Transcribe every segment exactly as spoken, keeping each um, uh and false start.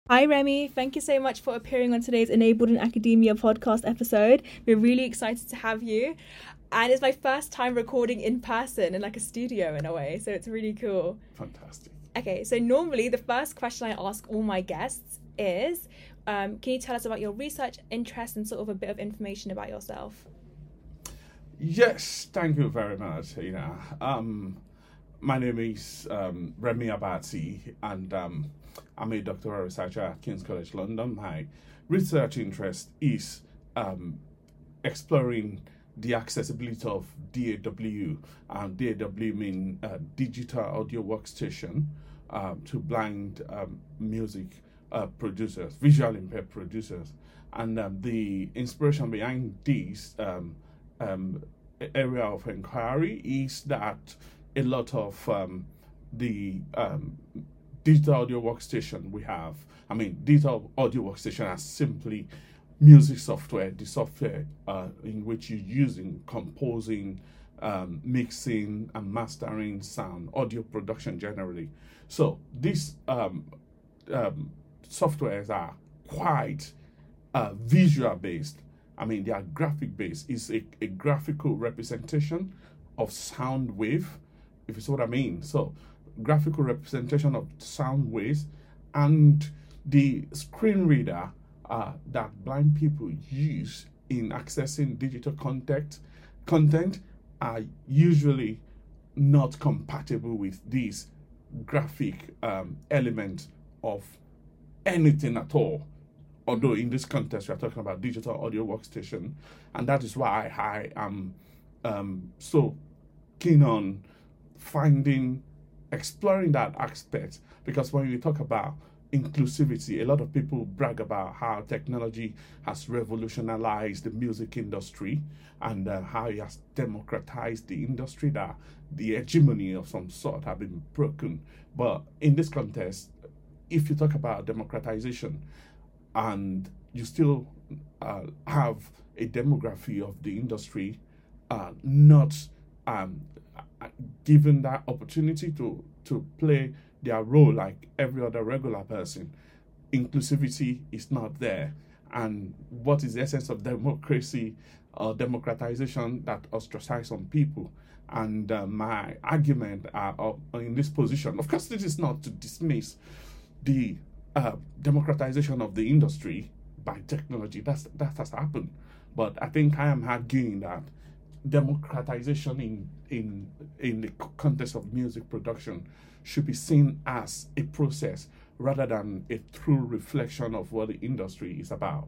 Hi Remy, thank you so much for appearing on today's Enabled in Academia podcast episode. We're really excited to have you. And it's my first time recording in person in like a studio in a way, so it's really cool. Fantastic. Okay, so normally the first question I ask all my guests is, um, can you tell us about your research interests and sort of a bit of information about yourself? Yes, thank you very much. You know, um, my name is um, Remy Abati, and um, I'm a doctoral researcher at King's College London. My research interest is um, exploring the accessibility of D A W. Um, D A W means uh, Digital Audio Workstation um, to blind um, music uh, producers, visual impaired producers. And um, the inspiration behind this um, um, area of inquiry is that a lot of um, the um, digital audio workstation we have, I mean, digital audio workstation are simply music software, the software uh, in which you're using, composing, um, mixing, and mastering sound, audio production generally. So these um, um, softwares are quite uh, visual based. I mean, they are graphic based. It's a, a graphical representation of sound wave, if you see what I mean. So graphical representation of sound waves, and the screen reader uh, that blind people use in accessing digital content content are usually not compatible with these graphic um, elements of anything at all. Although in this context we are talking about digital audio workstation, and that is why I am um, so keen on finding, exploring that aspect, because when we talk about inclusivity, a lot of people brag about how technology has revolutionized the music industry and uh, how it has democratized the industry, that the hegemony of some sort have been broken. But in this context, if you talk about democratization and you still uh, have a demography of the industry uh, not um, given that opportunity to, to play their role like every other regular person, inclusivity is not there. And what is the essence of democracy or democratization that ostracize some people? And uh, my argument uh, in this position, of course, this is not to dismiss the uh, democratization of the industry by technology. That's, that has happened. But I think I am arguing that democratization in, in, in the context of music production should be seen as a process rather than a true reflection of what the industry is about.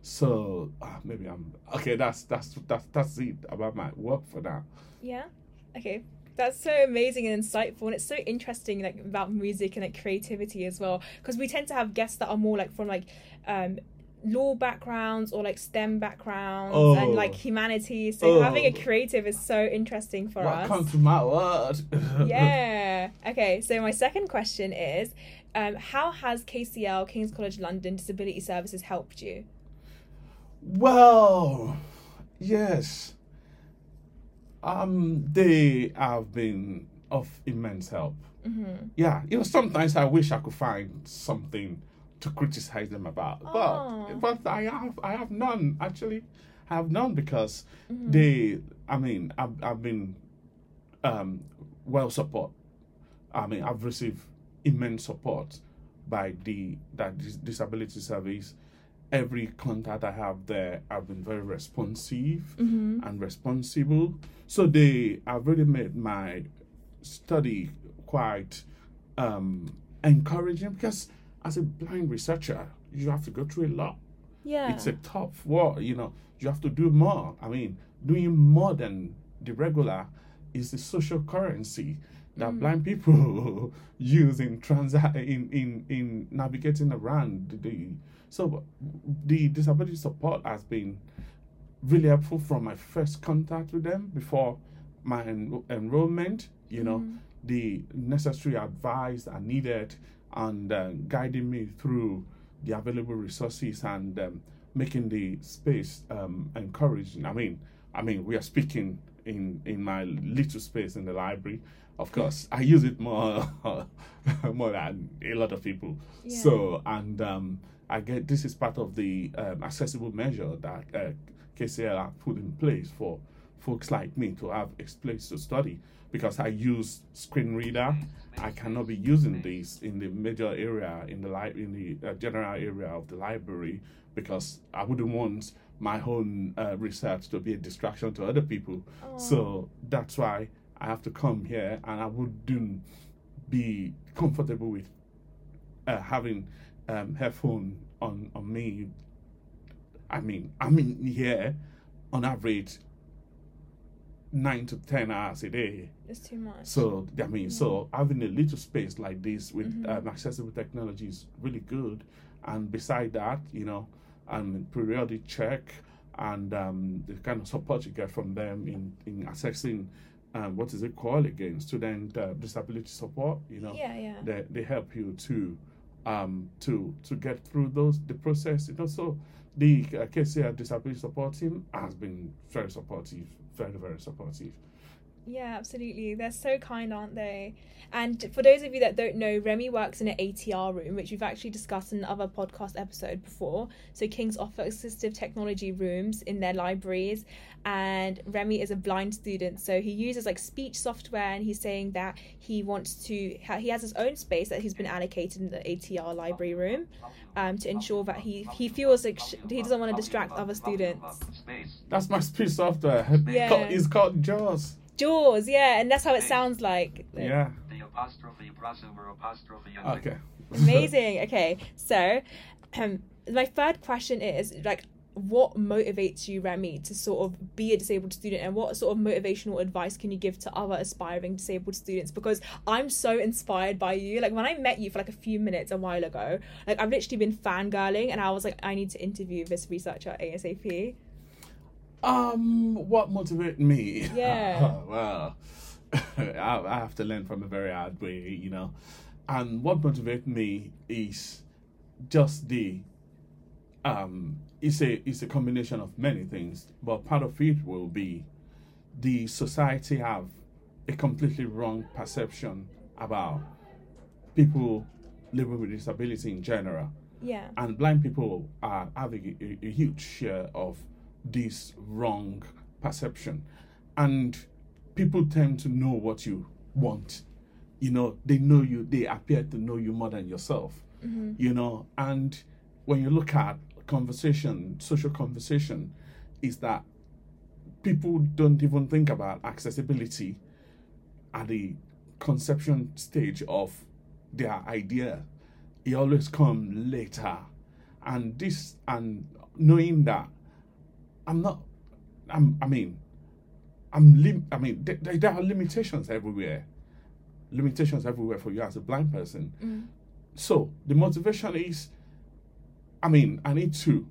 So uh, maybe I'm okay. That's that's that's that's it about my work for now. Yeah. Okay. That's so amazing and insightful, and it's so interesting, like about music and like creativity as well. Because we tend to have guests that are more like from like um, law backgrounds or like STEM backgrounds oh. and like humanities. So oh. having a creative is so interesting for Welcome us. Welcome to my world. Yeah. Okay. So my second question is, um, how has K C L, King's College London Disability Services, helped you? Well, yes. Um, they have been of immense help. Mm-hmm. Yeah, you know, sometimes I wish I could find something to criticize them about, oh. but but I have I have none actually. I have none because mm-hmm. they. I mean, I've I've been um, well support. I mean, I've received immense support by the that disability service. Every contact I have there, I've been very responsive mm-hmm. and responsible. So they have really made my study quite um, encouraging, because as a blind researcher, you have to go through a lot. Yeah. It's a tough work, you know. You have to do more. I mean, doing more than the regular is the social currency that mm. blind people use in transa- in, in, in navigating around the. So the disability support has been really helpful from my first contact with them before my en- enrollment. You know, mm. the necessary advice I needed, and uh, guiding me through the available resources, and um, making the space um, encouraging. I mean, I mean, we are speaking in in my little space in the library. Of course, I use it more more than a lot of people. Yeah. So, and um, I get this is part of the um, accessible measure that uh, K C L have put in place for folks like me to have a place to study. Because I use screen reader, I cannot be using this in the major area in the li- in the uh, general area of the library, because I wouldn't want my own uh, research to be a distraction to other people. Oh. So that's why I have to come here, and I wouldn't be comfortable with uh, having um, headphone on, on me. I mean, I'm in here on average nine to ten hours a day. It's too much. So, I mean, Yeah. so having a little space like this with Mhm. um, accessible technology is really good. And beside that, you know, and periodic check and um, the kind of support you get from them in, in assessing um, what is it called again, student uh, disability support, you know, Yeah, yeah. they, they help you to um, to to get through those the process. You know, so the uh, K C R disability support team has been very supportive, very very supportive. Yeah, absolutely. They're so kind, aren't they? And for those of you that don't know, Remy works in an A T R room, which we've actually discussed in another podcast episode before. So King's offer assistive technology rooms in their libraries, and Remy is a blind student, so he uses like speech software, and he's saying that he wants to ha- he has his own space that he's been allocated in the A T R library room, um, to ensure that he he feels like sh- he doesn't want to distract other students. That's my speech software. Yeah. Called- It's called JAWS. Jaws, yeah, and that's how it sounds like. Yeah. The apostrophe crossover apostrophe. Okay. Amazing. Okay, so um, my third question is like, what motivates you, Remy, to sort of be a disabled student, and what sort of motivational advice can you give to other aspiring disabled students? Because I'm so inspired by you. Like when I met you for like a few minutes a while ago, like I've literally been fangirling, and I was like, I need to interview this researcher ASAP. Um, what motivated me? Yeah. Well, I, I have to learn from a very hard way, you know. And what motivated me is just the um. It's a it's a combination of many things, but part of it will be the society have a completely wrong perception about people living with disability in general. Yeah. And blind people are having a, a huge share of this wrong perception, and people tend to know what you want. You know, they know you, they appear to know you more than yourself. Mm-hmm. You know, and when you look at conversation, social conversation, is that people don't even think about accessibility at the conception stage of their idea. It always comes later. And this, and knowing that I'm not, I'm, I mean, I'm, lim- I mean, th- th- there are limitations everywhere. Limitations everywhere for you as a blind person. Mm. So the motivation is, I mean, I need to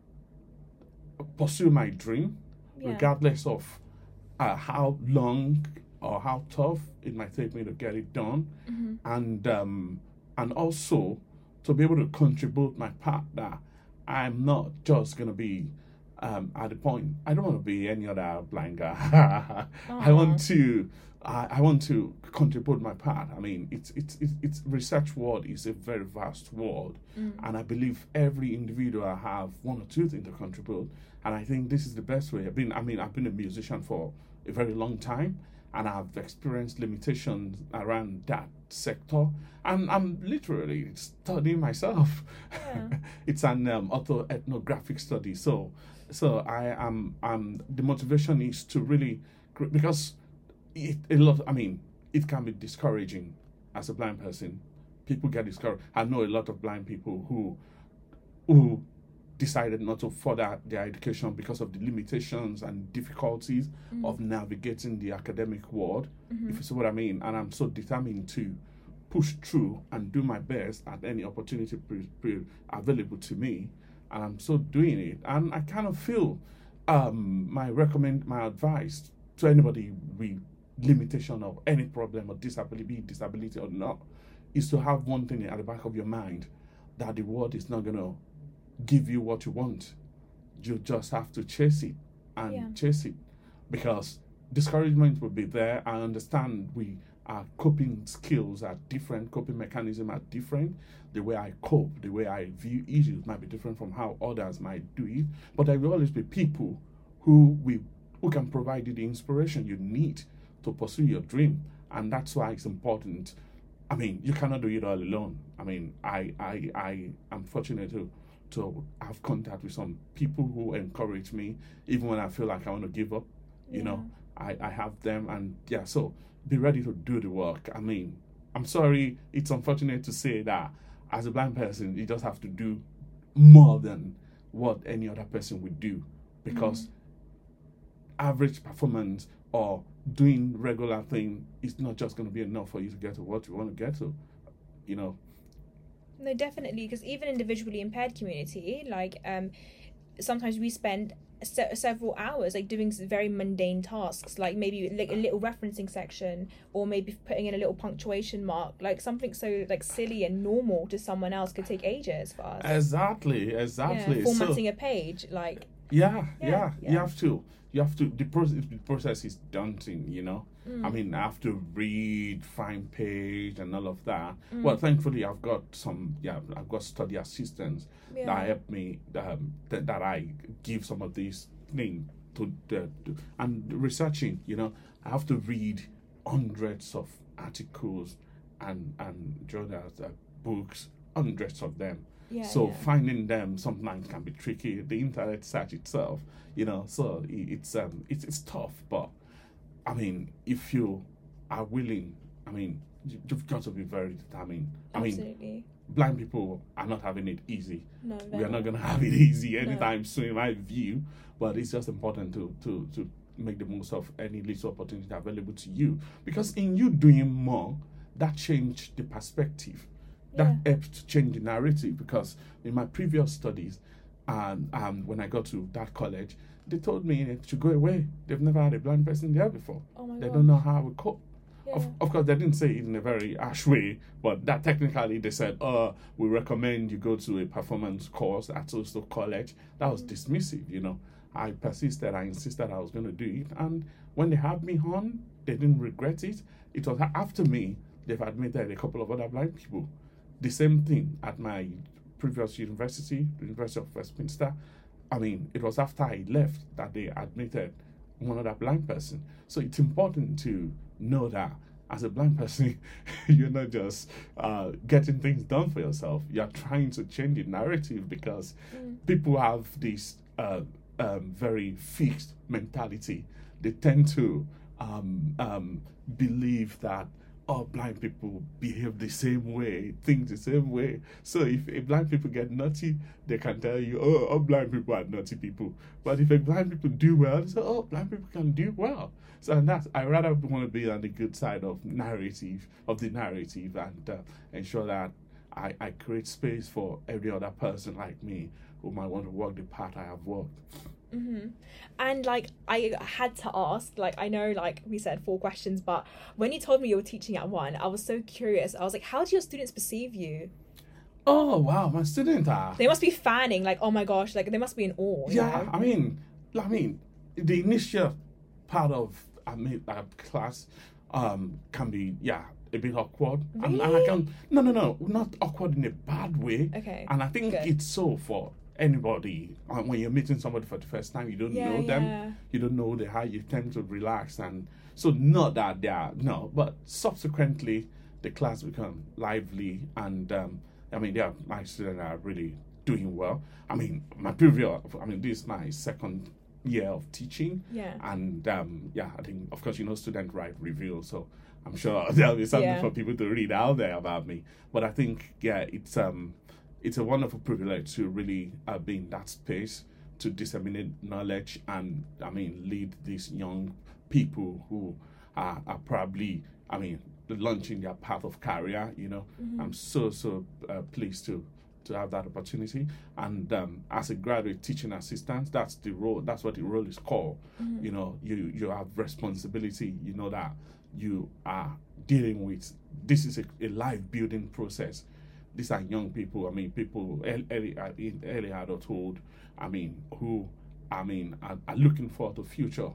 pursue my dream, Yeah. regardless of uh, how long or how tough it might take me to get it done, Mm-hmm. and um, and also to be able to contribute my part. That I'm not just gonna be um, at the point. I don't want to be any other blind guy. I want to. I, I want to contribute my part. I mean, it's it's it's, it's research world is a very vast world, Mm. and I believe every individual have one or two things to contribute. And I think this is the best way. I've been. I mean, I've been a musician for a very long time, and I've experienced limitations around that sector. And I'm literally studying myself. Yeah. It's an um, auto-ethnographic study. So, so I am. Um, the motivation is to really cr- because. It, a lot. I mean, it can be discouraging as a blind person. People get discouraged. I know a lot of blind people who, who decided not to further their education because of the limitations and difficulties Mm. of navigating the academic world. Mhm. If you see what I mean. And I'm so determined to push through and do my best at any opportunity pre- pre- available to me. And I'm so doing it. And I kind of feel um, my recommend my advice to anybody with limitation of any problem or disability, be it disability or not, is to have one thing at the back of your mind, that the world is not going to give you what you want. You just have to chase it and Yeah. chase it, because discouragement will be there. I understand we our coping skills are different, coping mechanisms are different. The way I cope, the way I view issues might be different from how others might do it. But there will always be people who we who can provide you the inspiration you need to pursue your dream. And that's why it's important. I mean, you cannot do it all alone. I mean, I I, I am fortunate to to have contact with some people who encourage me, even when I feel like I want to give up. You Yeah. know, I, I have them, and yeah, so be ready to do the work. I mean, I'm sorry, it's unfortunate to say that as a blind person, you just have to do more than what any other person would do, because average performance or doing regular thing is not just going to be enough for you to get to what you want to get to, you know. No, definitely, because even in the visually impaired community, like um, sometimes we spend se- several hours like doing s- very mundane tasks, like maybe like a little referencing section, or maybe putting in a little punctuation mark, like something so like silly and normal to someone else could take ages for us. Exactly, exactly. Yeah, So- formatting a page, like Yeah, Yeah, yeah, yeah. you have to. You have to. The process, the process is daunting, you know. Mm. I mean, I have to read, find page, and all of that. Mm. Well, thankfully, I've got some. Yeah, I've got study assistants Yeah. that help me. Um, that, that I give some of these things to the to, and researching. You know, I have to read hundreds of articles and and journals, uh, books, hundreds of them. yeah, So yeah. finding them sometimes can be tricky. The internet search itself, you know, so i- it's um it's it's tough. But I mean, if you are willing, I mean, you- you've got to be very determined. I mean, Absolutely. blind people are not having it easy. No, We they're are not not. going to have it easy No. anytime soon, in my view. But it's just important to to to make the most of any little opportunity available to you, because in you doing more, that changed the perspective. That Yeah. helped to change the narrative, because in my previous studies, and um, when I got to that college, they told me to go away. They've never had a blind person there before. Oh my They god. don't know how we cope. Yeah. Of, of course, they didn't say it in a very harsh way, but that technically they said, "Oh, we recommend you go to a performance course at so college." That was dismissive, you know. I persisted. I insisted I was going to do it, and when they had me on, they didn't regret it. It was after me they've admitted a couple of other blind people. The same thing at my previous university, the University of Westminster. I mean, it was after I left that they admitted one other blind person. So it's important to know that as a blind person, you're not just uh, getting things done for yourself. You're trying to change the narrative, because Mm. people have this uh, um, very fixed mentality. They tend to um, um, believe that all blind people behave the same way, think the same way. So if a blind people get naughty, they can tell you, oh, all blind people are naughty people. But if a blind people do well, they say, oh, blind people can do well. So and that's, I rather want to be on the good side of narrative, of the narrative, and uh, ensure that I, I create space for every other person like me who might want to walk the path I have walked. hmm And like I had to ask, like I know like we said four questions, but when you told me you were teaching at one, I was so curious. I was like, how do your students perceive you? Oh, wow, my students are... They must be fanning, like, oh my gosh, like they must be in awe. you Yeah, know? I mean, I mean, the initial part of I mean, uh, class um, can be, yeah, a bit awkward. And, and I Really? can, no, no, no, not awkward in a bad way. Okay, And I think good. it's so for anybody. Uh, when you're meeting somebody for the first time, you don't Yeah, know them. yeah. You don't know the how you tend to relax. And so, not that they are, no, but subsequently, the class become lively. And um, I mean, yeah, my students are really doing well. I mean, my previous, I mean, this is my second year of teaching. Yeah. And um, yeah, I think, of course, you know, student write review, so I'm sure there'll be something Yeah. for people to read out there about me. But I think, yeah, it's um, it's a wonderful privilege to really uh, be in that space to disseminate knowledge and, I mean, lead these young people who are, are probably, I mean, launching their path of career. You know, Mm-hmm. I'm so so uh, pleased to. to have that opportunity. And um, as a graduate teaching assistant, that's the role, that's what the role is called. Mm-hmm. You know, you, you have responsibility, you know that you are dealing with, this is a, a life building process. These are young people, I mean, people early, early, uh, in early adulthood, I mean, who, I mean, are, are looking for the future.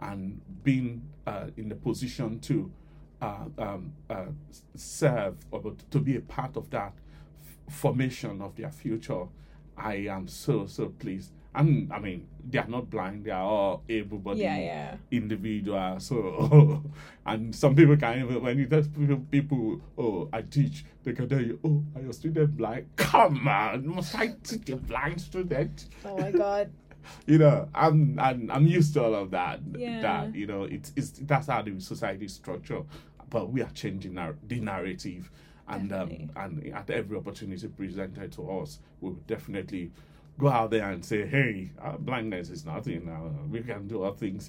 and being uh, in the position to uh, um, uh, serve or to be a part of that f- formation of their future, I am so, so pleased. And I mean, they are not blind, they are all able-bodied Yeah, yeah. individuals. So, and some people can even, when you tell people, people, oh, I teach, they can tell you, oh, are your student blind? Come on, must I teach a blind student? Oh my God. You know, I'm, I'm I'm used to all of that. Yeah. That you know, it's it's that's how the society is structured. But we are changing our, the narrative, and um, Definitely. and at every opportunity presented to us, we will definitely go out there and say, hey, uh, blindness is nothing. Uh, we can do other things.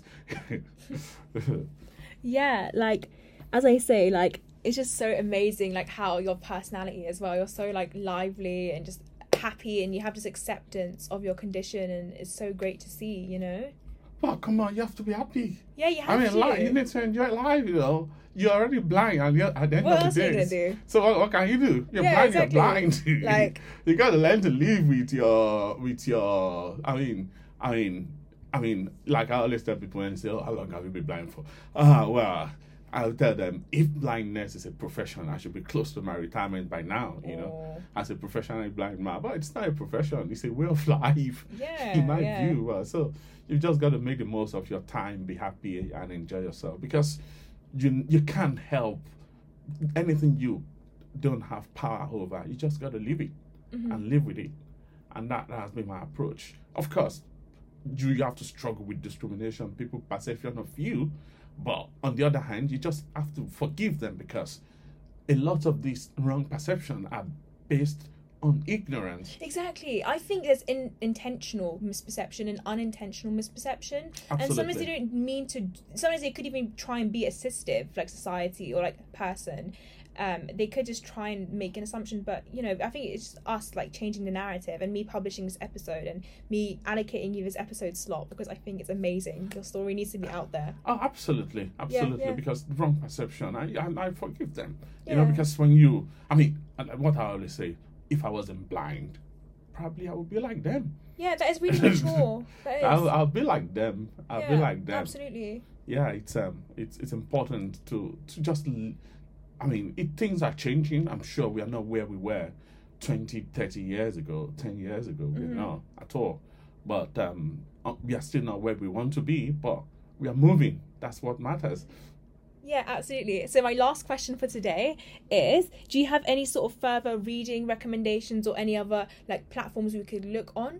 Yeah, like as I say, like it's just so amazing, like how your personality as well. You're so like lively and just happy, and you have this acceptance of your condition, and it's so great to see. You know. Well, come on, you have to be happy. Yeah, you have I mean, to. life, you need to enjoy life. You know, you're already blind, and you're, at the end What of else the are you day, gonna do? so what, what can you do? You're Yeah, blind. exactly. You're blind. Like- you got to learn to live with your with your. I mean, I mean, I mean, like I always tell people when they say, "Oh, how long have you been blind for?" Ah, well, I'll tell them if blindness is a profession, I should be close to my retirement by now. You know, Oh. as a professional blind man, but it's not a profession; it's a way of life. Yeah, in my yeah. view, uh, so you've just got to make the most of your time, be happy, and enjoy yourself because you you can't help anything you don't have power over. You just got to live it Mm-hmm. and live with it, and that, that has been my approach. Of course, you, you have to struggle with discrimination, people perception of you, but on the other hand, you just have to forgive them because a lot of these wrong perceptions are based on ignorance. Exactly. I think there's in, intentional misperception and unintentional misperception. And sometimes Absolutely. they don't mean to. Sometimes they could even try and be assistive, like society or like a person. Um, they could just try and make an assumption, but you know, I think it's just us like changing the narrative and me publishing this episode and me allocating you this episode slot because I think it's amazing. Your story needs to be out there. Oh, absolutely, absolutely. yeah. Because the wrong perception, I, I I forgive them. You know, Yeah. because when you, I mean, and what I always say, if I wasn't blind, probably I would be like them. Yeah, that is really mature. That is. I'll, I'll be like them. I'll yeah, be like them. Absolutely. Yeah, it's um, it's it's important to to just. l- I mean, it, things are changing. I'm sure we are not where we were twenty, thirty years ago, ten years ago. We're Mhm. not at all. But um, uh, we are still not where we want to be, but we are moving. That's what matters. Yeah, absolutely. So my last question for today is, do you have any sort of further reading recommendations or any other like platforms we could look on?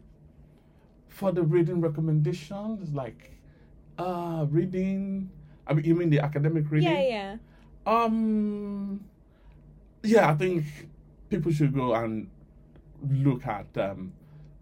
For the reading recommendations, like uh, reading, I mean, you mean the academic reading? Yeah, yeah. Um, yeah, I think people should go and look at um,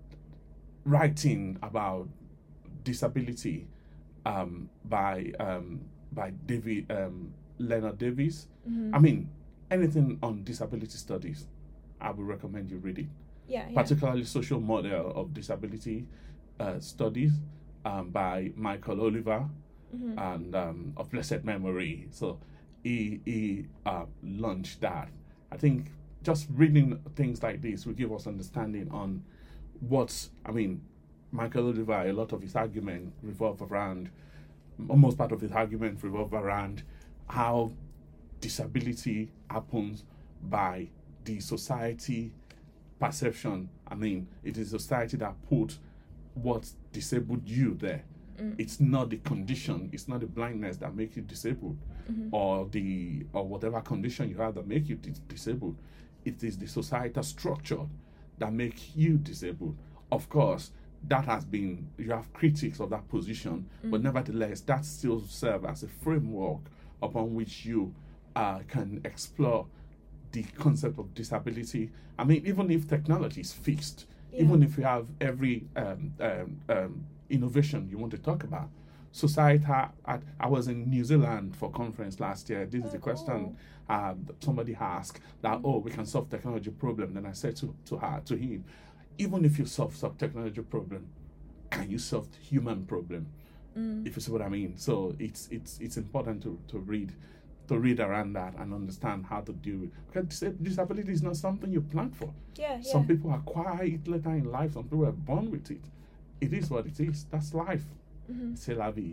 writing about disability um, by um, by David um, Leonard Davis. Mhm. I mean, anything on disability studies, I would recommend you read it. Yeah, yeah. Particularly social model of disability uh, studies um, by Michael Oliver Mhm. and um, of blessed memory. So he he uh, launched that. I think just reading things like this will give us understanding on what's. I mean, Michael Oliver, a lot of his argument revolve around, almost part of his argument revolve around how disability happens by the society perception. I mean, it is society that put what disabled you there. Mm. It's not the condition, it's not the blindness that make you disabled, Mhm. or the or whatever condition you have that make you dis- disabled. It is the societal structure that make you disabled. Of course, that has been, you have critics of that position, but Mm. nevertheless, that still serves as a framework upon which you uh, can explore the concept of disability. I mean, even if technology is fixed, Yeah. even if you have every um, um, um, innovation you want to talk about, society. I, I was in New Zealand for a conference last year. This is Oh, the question um, that somebody asked that, oh, we can solve technology problem. Then I said to, to her, to him, even if you solve some technology problem, can you solve the human problem? Mm. If you see what I mean. So it's it's it's important to, to read to read around that and understand how to deal with, because dis- disability is not something you plan for. Yeah, yeah. Some people acquire it later in life, some people are born with it. It is what it is. That's life. Mhm. C'est la vie.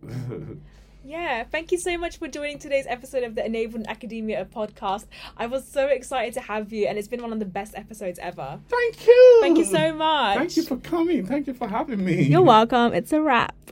Yeah, thank you so much for joining today's episode of the Enabled Academia podcast. I was so excited to have you, and it's been one of the best episodes ever. Thank you. Thank you so much. Thank you for coming. Thank you for having me. You're welcome. It's a wrap.